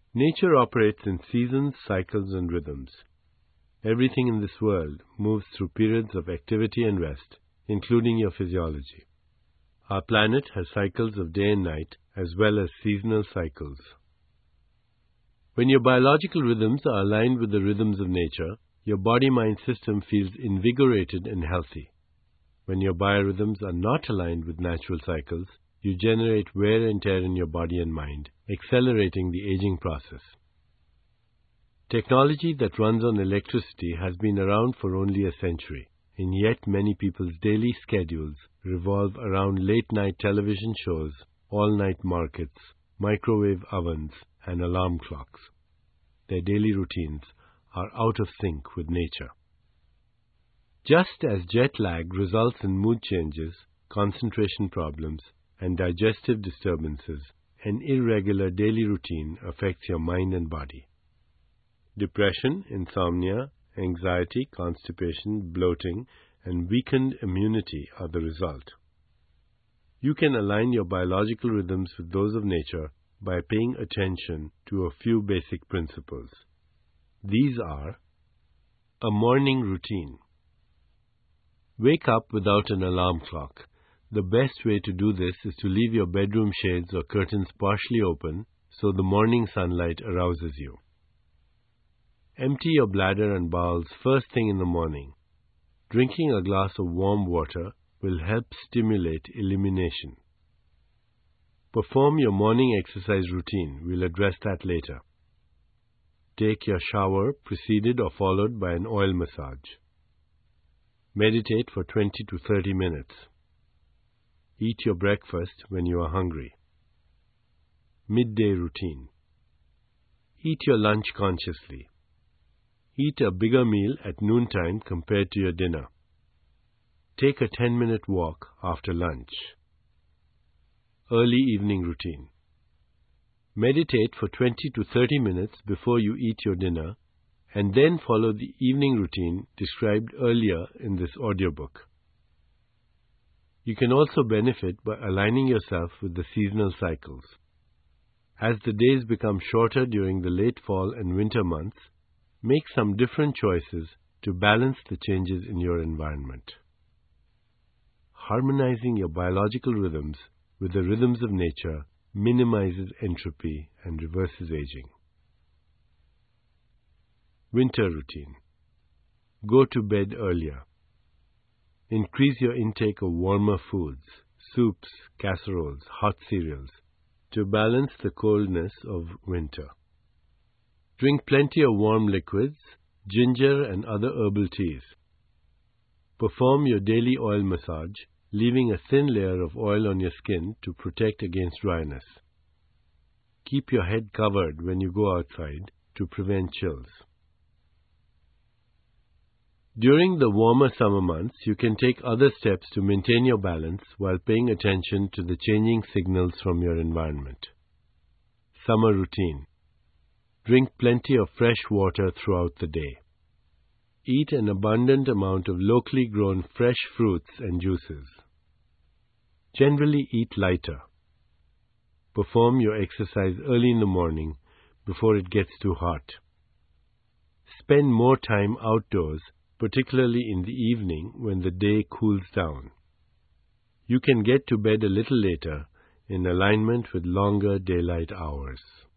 Nature operates in seasons, cycles, and rhythms. Everything in this world moves through periods of activity and rest, including your physiology. Our planet has cycles of day and night, as well as seasonal cycles. When your biological rhythms are aligned with the rhythms of nature, your body-mind system feels invigorated and healthy. When your biorhythms are not aligned with natural cycles, you generate wear and tear in your body and mind, accelerating the aging process. Technology that runs on electricity has been around for only a century, and yet many people's daily schedules revolve around late-night television shows, all-night markets, microwave ovens, and alarm clocks. Their daily routines are out of sync with nature. Just as jet lag results in mood changes, concentration problems, and digestive disturbances, an irregular daily routine affects your mind and body. Depression, insomnia, anxiety, constipation, bloating, and weakened immunity are the result. You can align your biological rhythms with those of nature by paying attention to a few basic principles. These are: a morning routine. Wake up without an alarm clock. The best way to do this is to leave your bedroom shades or curtains partially open so the morning sunlight arouses you. Empty your bladder and bowels first thing in the morning. Drinking a glass of warm water will help stimulate elimination. Perform your morning exercise routine. We'll address that later. Take your shower preceded or followed by an oil massage. Meditate for 20 to 30 minutes. Eat your breakfast when you are hungry. Midday routine. Eat your lunch consciously. Eat a bigger meal at noontime compared to your dinner. Take a 10-minute walk after lunch. Early evening routine. Meditate for 20 to 30 minutes before you eat your dinner, and then follow the evening routine described earlier in this audiobook. You can also benefit by aligning yourself with the seasonal cycles. As the days become shorter during the late fall and winter months, make some different choices to balance the changes in your environment. Harmonizing your biological rhythms with the rhythms of nature minimizes entropy and reverses aging. Winter routine. Go to bed earlier. Increase your intake of warmer foods, soups, casseroles, hot cereals, to balance the coldness of winter. Drink plenty of warm liquids, ginger and other herbal teas. Perform your daily oil massage, leaving a thin layer of oil on your skin to protect against dryness. Keep your head covered when you go outside to prevent chills. During the warmer summer months, you can take other steps to maintain your balance while paying attention to the changing signals from your environment. Summer routine. Drink plenty of fresh water throughout the day. Eat an abundant amount of locally grown fresh fruits and juices. Generally eat lighter. Perform your exercise early in the morning before it gets too hot. Spend more time outdoors, particularly in the evening when the day cools down. You can get to bed a little later in alignment with longer daylight hours.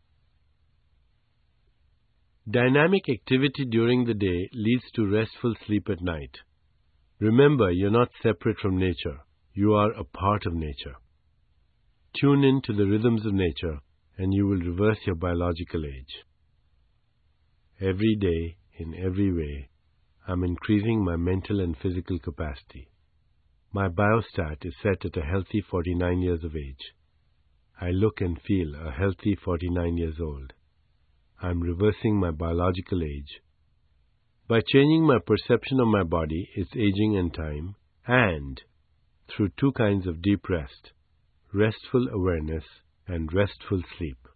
Dynamic activity during the day leads to restful sleep at night. Remember, you're not separate from nature. You are a part of nature. Tune in to the rhythms of nature, and you will reverse your biological age. Every day, in every way, I'm increasing my mental and physical capacity. My biostat is set at a healthy 49 years of age. I look and feel a healthy 49 years old. I'm reversing my biological age. By changing my perception of my body, its aging and time, and through two kinds of deep rest, restful awareness and restful sleep.